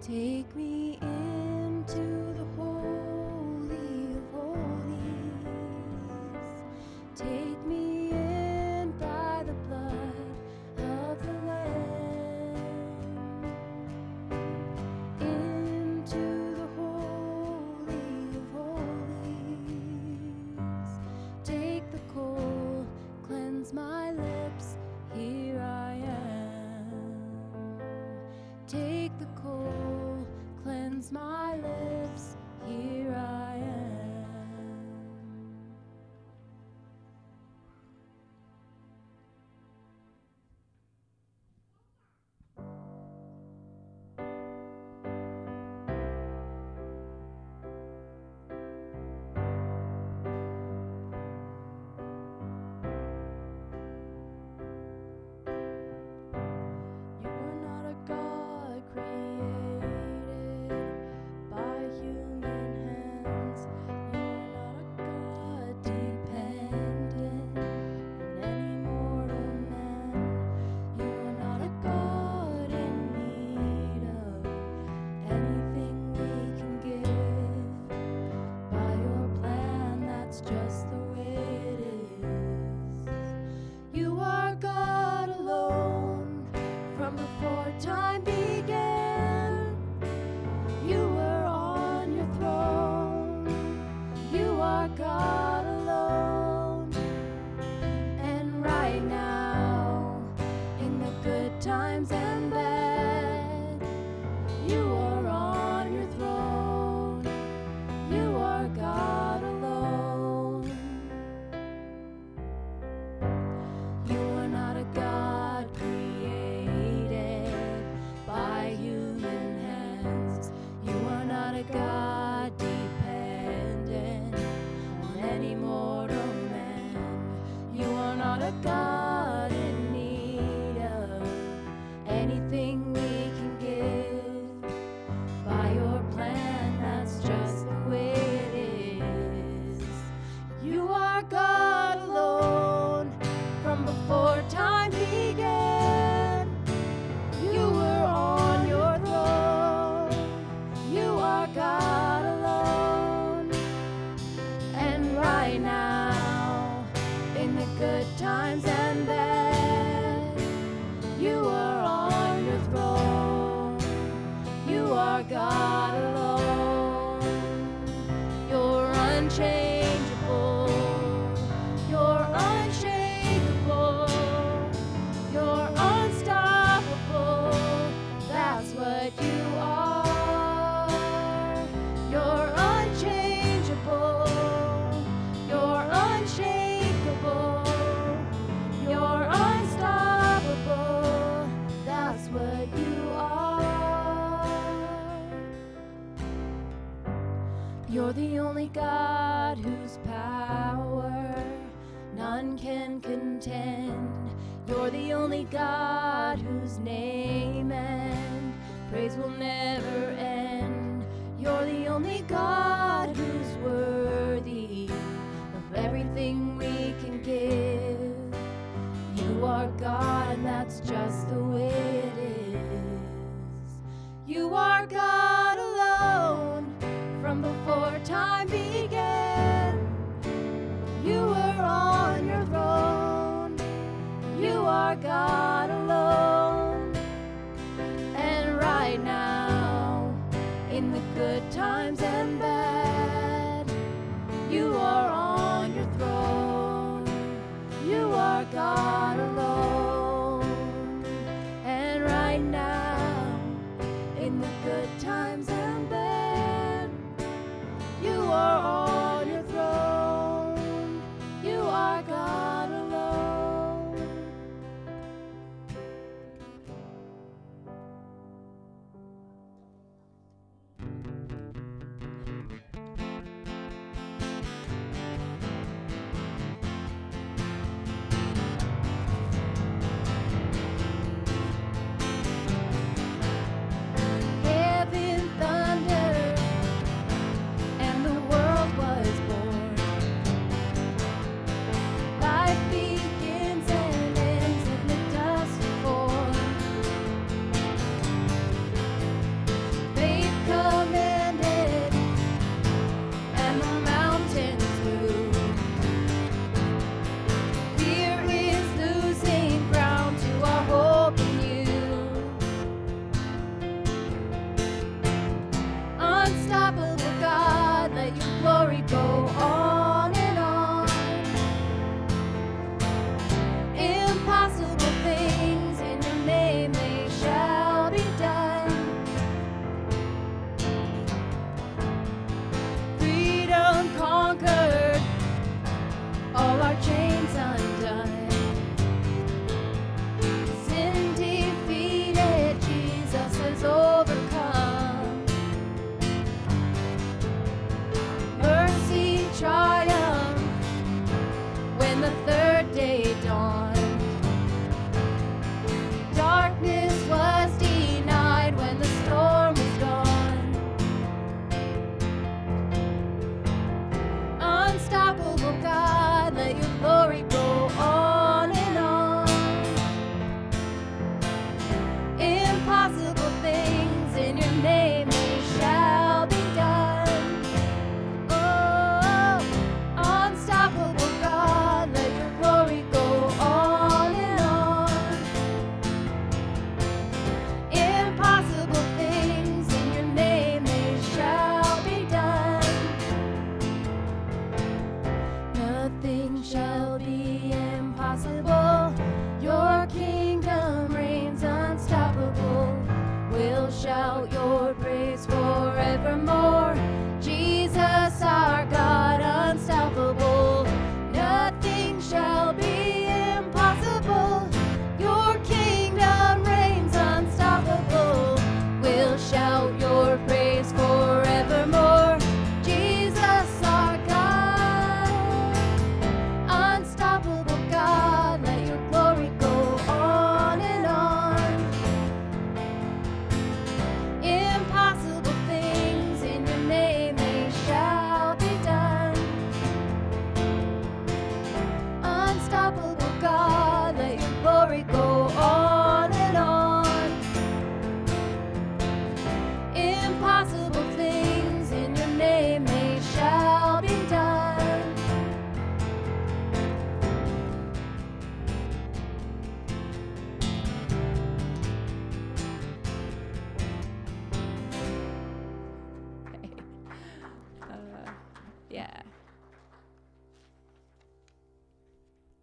Take me into the Holy of Holies. Take me in by the blood of the Lamb. Into the Holy of Holies. Take the coal, cleanse my lips, here I am. Take the coal, cleanse my lips, here I am. You are not a God created by human hands. You are not a God dependent on any mortal man. You are not a God in need of anything we can give. By your plan, that's just the way it is. You are God alone from before time began. You were on your throne. You are God alone. And right now, in the good times and bad, you are on your throne. You are God alone. You are not a God created by human hands. You are not a God dependent on any mortal man. You are not a God in need of anything we can give. By your plan, that's just the way it is. You are God alone from before time began. You were on your throne. You are God alone. And right now, in the good times and bad, you are on your throne. You are God alone. You're unchangeable. You're unshakable. You're unstoppable. That's what you are. You're unchangeable. You're unshakable. You're unstoppable. That's what you are. You're the only God whose power none can contend. You're the only God whose name and praise will never end. You're the only God who's worthy of everything we can give. You are God, and that's just the way it is. You are God alone from before time began. You were on your throne. You are God alone. And right now, in the good times and bad, you are on your throne. You are God alone. And right now, in the good times and bad, you are on your throne. You are God alone.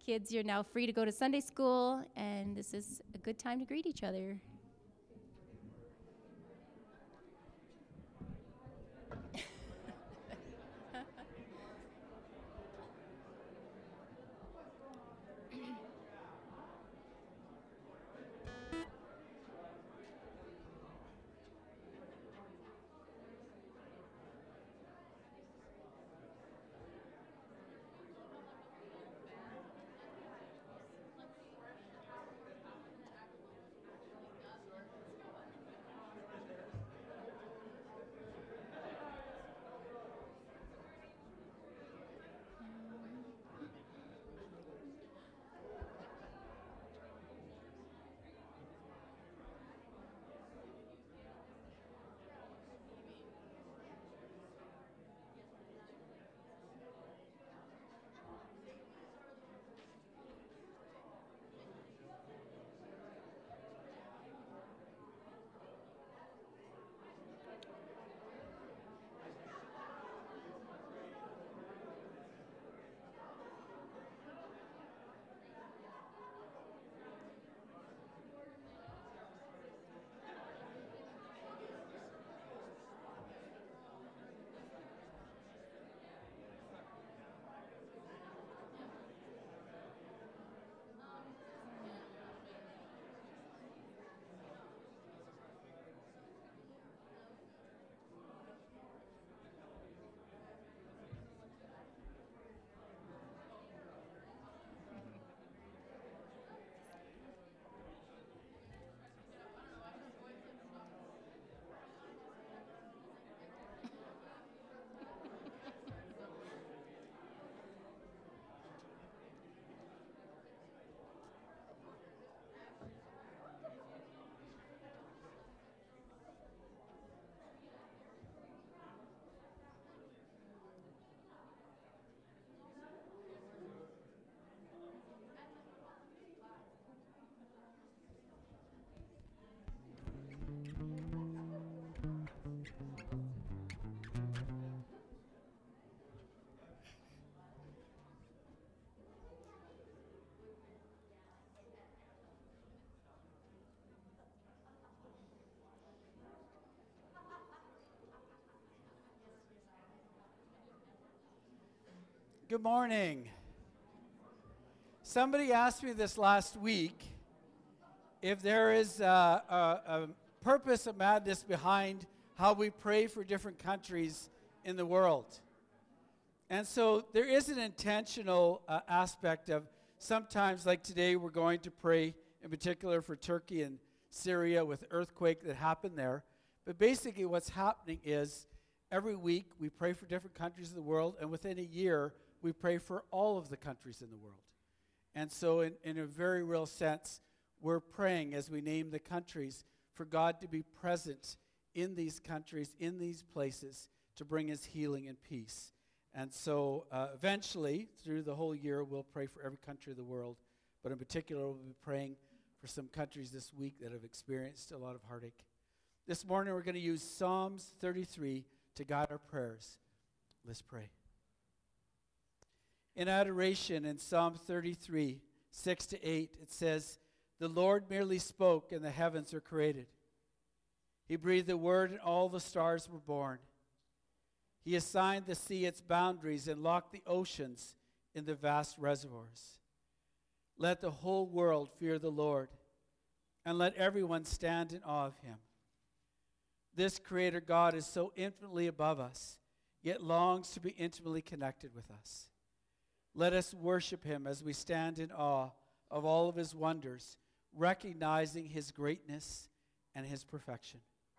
Kids, you're now free to go to Sunday school, and this is a good time to greet each other. Good morning. Somebody asked me this last week if there is a purpose of madness behind how we pray for different countries in the world. And so there is an intentional aspect of sometimes, like today, we're going to pray in particular for Turkey and Syria with the earthquake that happened there. But basically what's happening is every week we pray for different countries in the world, and within a year we pray for all of the countries in the world. And so in a very real sense, we're praying as we name the countries for God to be present in these countries, in these places, to bring his healing and peace. And so eventually, through the whole year, we'll pray for every country of the world. But in particular, we'll be praying for some countries this week that have experienced a lot of heartache. This morning, we're going to use Psalms 33 to guide our prayers. Let's pray. In adoration, in Psalm 33, 6-8, it says, "The Lord merely spoke, and the heavens were created. He breathed a word, and all the stars were born. He assigned the sea its boundaries and locked the oceans in the vast reservoirs. Let the whole world fear the Lord, and let everyone stand in awe of him. This Creator God is so infinitely above us, yet longs to be intimately connected with us. Let us worship him as we stand in awe of all of his wonders, recognizing his greatness and his perfection."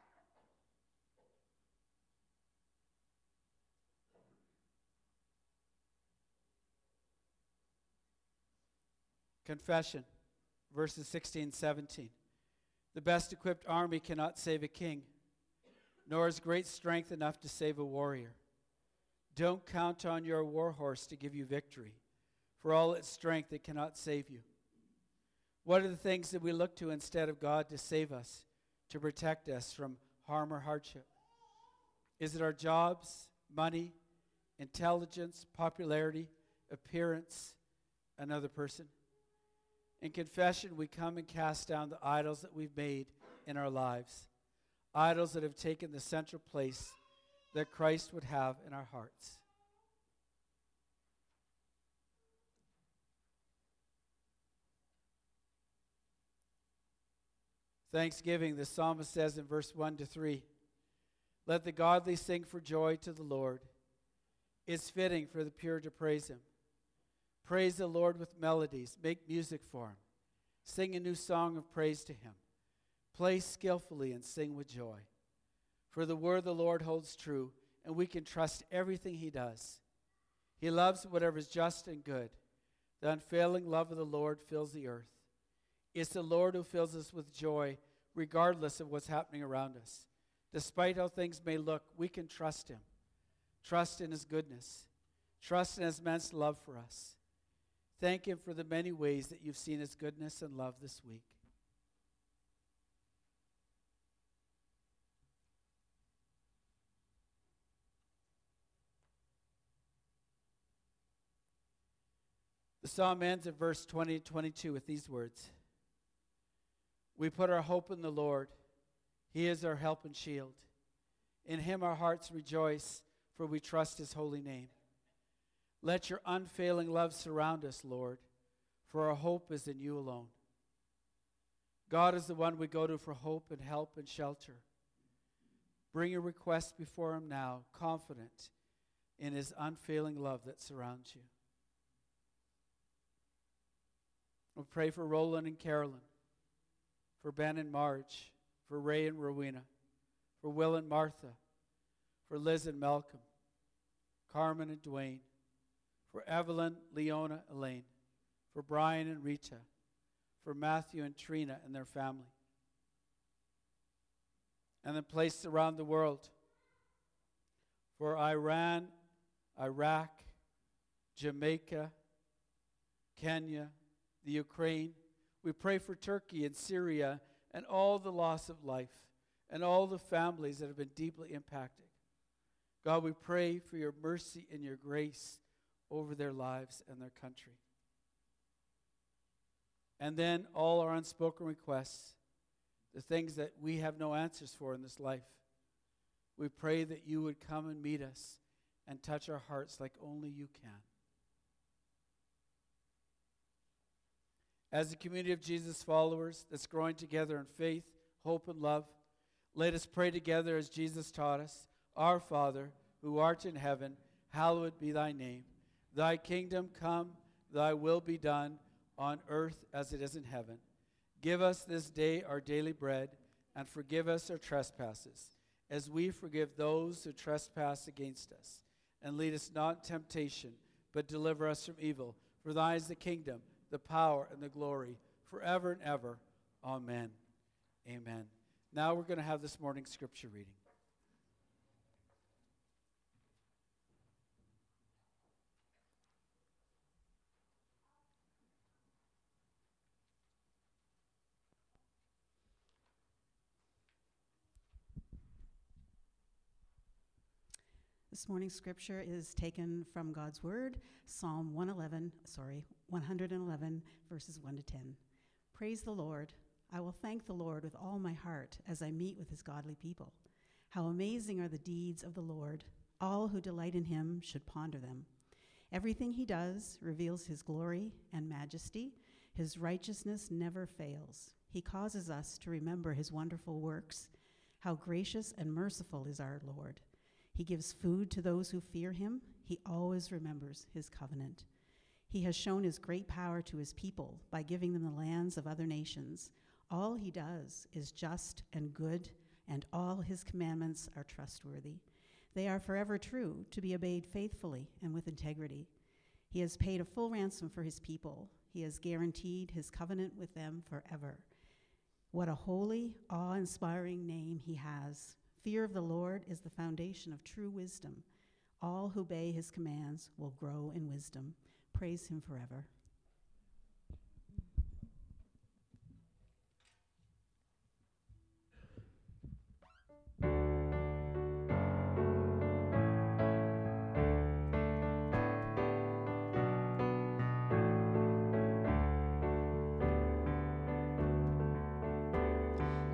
Confession, verses 16, 17. "The best equipped army cannot save a king, nor is great strength enough to save a warrior. Don't count on your war horse to give you victory. For all its strength, it cannot save you. What are the things that we look to instead of God to save us, to protect us from harm or hardship? Is it our jobs, money, intelligence, popularity, appearance, another person. In confession, we come and cast down the idols that we've made in our lives, idols that have taken the central place that Christ would have in our hearts. Thanksgiving, the psalmist says in verse 1 to 3, let the godly sing for joy to the Lord. It's fitting for the pure to praise him. Praise the Lord with melodies. Make music for him. Sing a new song of praise to him. Play skillfully and sing with joy. For the word of the Lord holds true, and we can trust everything he does. He loves whatever is just and good. The unfailing love of the Lord fills the earth. It's the Lord who fills us with joy, regardless of what's happening around us. Despite how things may look, we can trust him. Trust in his goodness. Trust in his immense love for us. Thank him for the many ways that you've seen his goodness and love this week. The psalm ends at verse 20 and 22 with these words. We put our hope in the Lord. He is our help and shield. In him our hearts rejoice, for we trust his holy name. Let your unfailing love surround us, Lord, for our hope is in you alone. God is the one we go to for hope and help and shelter. Bring your request before him now, confident in his unfailing love that surrounds you. We'll pray for Roland and Carolyn, for Ben and Marge, for Ray and Rowena, for Will and Martha, for Liz and Malcolm, Carmen and Dwayne, for Evelyn, Leona, Elaine, for Brian and Rita, for Matthew and Trina and their family. And then placed around the world, for Iran, Iraq, Jamaica, Kenya, the Ukraine. We pray for Turkey and Syria and all the loss of life and all the families that have been deeply impacted. God, we pray for your mercy and your grace over their lives and their country. And then all our unspoken requests, the things that we have no answers for in this life. We pray that you would come and meet us and touch our hearts like only you can. As a community of Jesus followers that's growing together in faith, hope, and love, let us pray together as Jesus taught us. Our Father, who art in heaven, hallowed be thy name. Thy kingdom come, thy will be done, on earth as it is in heaven. Give us this day our daily bread, and forgive us our trespasses, as we forgive those who trespass against us. And lead us not in temptation, but deliver us from evil. For thine is the kingdom, the power, and the glory, forever and ever. Amen. Amen. Now we're going to have this morning's scripture reading. This morning's scripture is taken from God's Word, Psalm 111, verses 1 to 10. Praise the Lord. I will thank the Lord with all my heart as I meet with his godly people. How amazing are the deeds of the Lord. All who delight in him should ponder them. Everything he does reveals his glory and majesty. His righteousness never fails. He causes us to remember his wonderful works. How gracious and merciful is our Lord. He gives food to those who fear him. He always remembers his covenant. He has shown his great power to his people by giving them the lands of other nations. All he does is just and good, and all his commandments are trustworthy. They are forever true, to be obeyed faithfully and with integrity. He has paid a full ransom for his people. He has guaranteed his covenant with them forever. What a holy, awe-inspiring name he has. Fear of the Lord is the foundation of true wisdom. All who obey his commands will grow in wisdom. Praise him forever.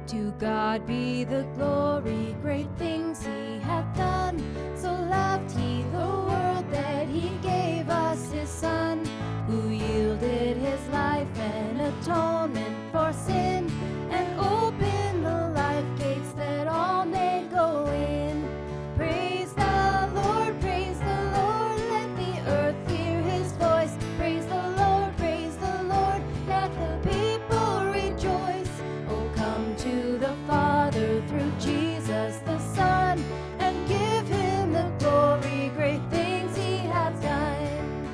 To God be the glory, great things he hath done. So loved he the world that he gave us his Son, who yielded his life an atonement for sin, and opened the life gates that all may go in. Praise the Lord, let the earth hear his voice. Praise the Lord, let the people rejoice. Oh, come to the Father through Jesus the Son, and give him the glory, great things he hath done.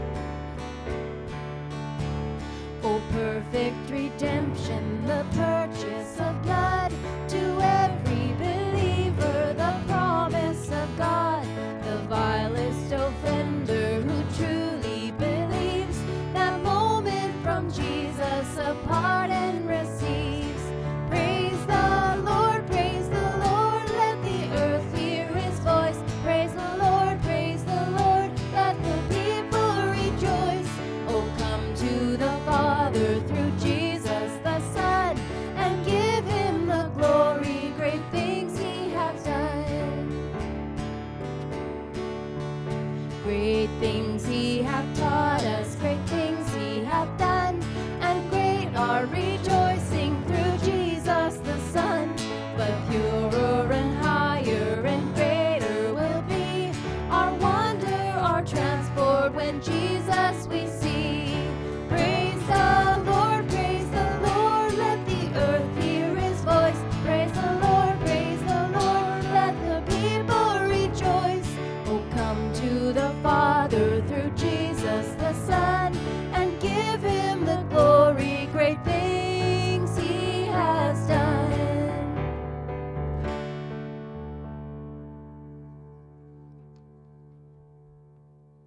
Oh, perfect redemption, the purchase of blood, to every believer the promise of God. The vilest offender who truly believes, that moment from Jesus a pardon receives. Praise the Lord, let the earth hear his voice. Praise the Lord, let the people rejoice. Oh, come to the Father through Jesus the Son, and give him the glory, great things he hath done. Great things he hath taught us, great things he hath done, and great our rejoicing through Jesus the Son. But purer and higher and greater will be our wonder, our transport when Jesus we see.